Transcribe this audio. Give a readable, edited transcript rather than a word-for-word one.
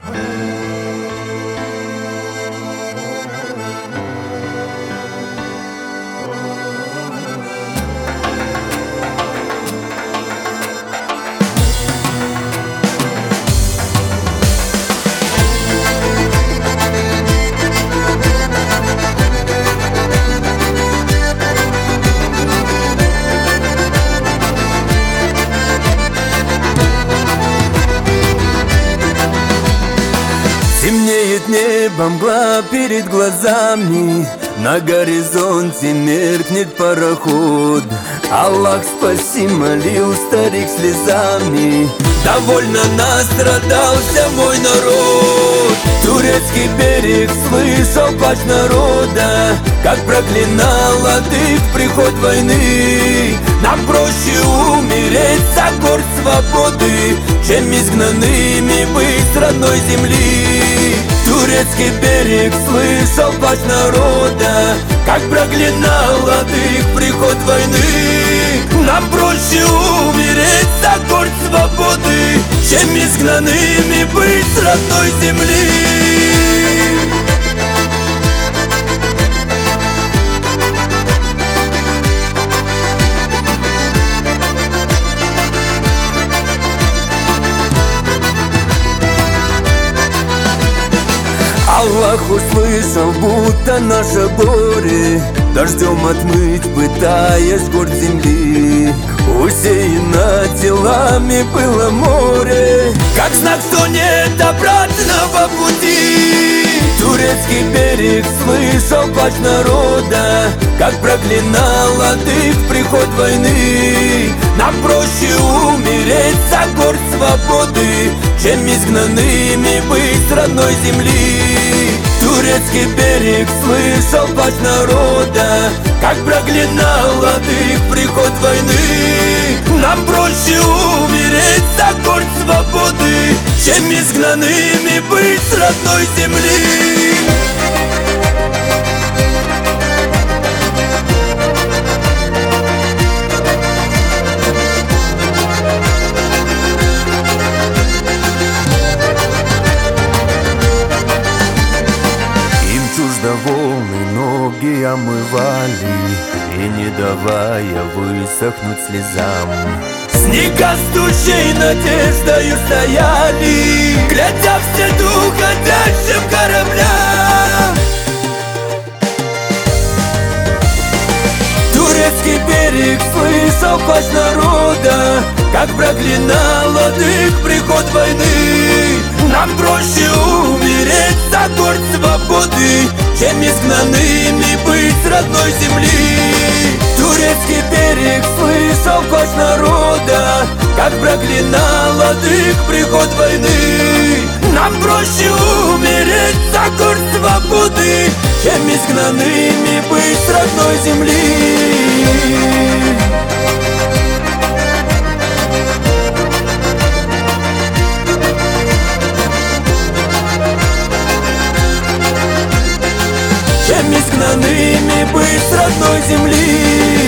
Темнеет небо, мгла перед глазами, на горизонте меркнет пароход. Аллах, спаси, молил старик слезами, довольно настрадался мой народ. Турецкий берег слышал плач народа, как проклинал их приход войны. Нам проще умереть за горд свободы, чем изгнанными быть с родной земли. Турецкий берег слышал плач народа, как проклинал их приход войны. Нам проще умереть за горд свободы, чем изгнанными быть с родной земли. Аллах услышал, будто наше горе дождем отмыть, пытаясь горд земли. Усеяно телами было море, как знак, что нет обратного пути. Турецкий берег слышал плач народа, как проклинал их приход войны. Нам проще умереть за горд свободы, чем изгнанными быть с родной земли. Турецкий берег слышал плач народа, как проклинал их приход войны. Нам проще умереть за горд свободы, чем изгнанными быть с родной земли. Чуждо волны ноги омывали, и не давая высохнуть слезам. Снега с тучей надеждою стояли, глядя вслед уходящим кораблям. Турецкий берег слышал плач народа, как проклинал их приход войны. Нам проще умереть за горд свободы, чем изгнанными быть с родной земли. Турецкий берег слышал плач народа, как проклинал их приход войны. Нам проще умереть за горд свободы, чем изгнанными быть с родной земли. Чем изгнанными быть с родной земли.